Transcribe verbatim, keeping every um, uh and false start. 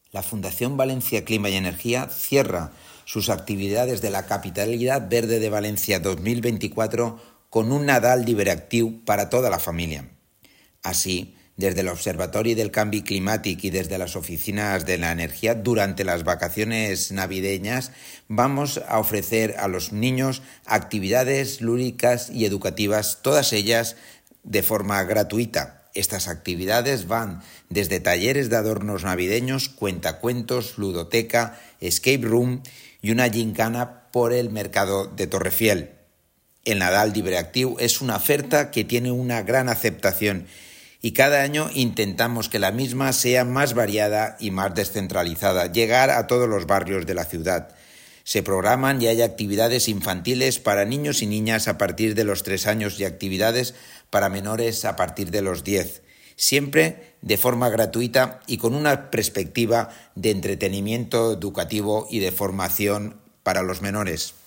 La Fundación Valencia Clima y Energía cierra sus actividades de la Capitalidad Verde de Valencia dos mil veinticuatro con un Nadal diveractiu para toda la familia. Así, desde el Observatori del Canvi Climàtic y desde las oficinas de la energía, durante las vacaciones navideñas, vamos a ofrecer a los niños actividades lúdicas y educativas, todas ellas de forma gratuita. Estas actividades van desde talleres de adornos navideños, cuentacuentos, ludoteca, escape room y una gincana por el mercado de Torrefiel. El Nadal diveractiu es una oferta que tiene una gran aceptación y cada año intentamos que la misma sea más variada y más descentralizada, llegar a todos los barrios de la ciudad. Se programan y hay actividades infantiles para niños y niñas a partir de los tres años y actividades para menores a partir de los diez, siempre de forma gratuita y con una perspectiva de entretenimiento educativo y de formación para los menores.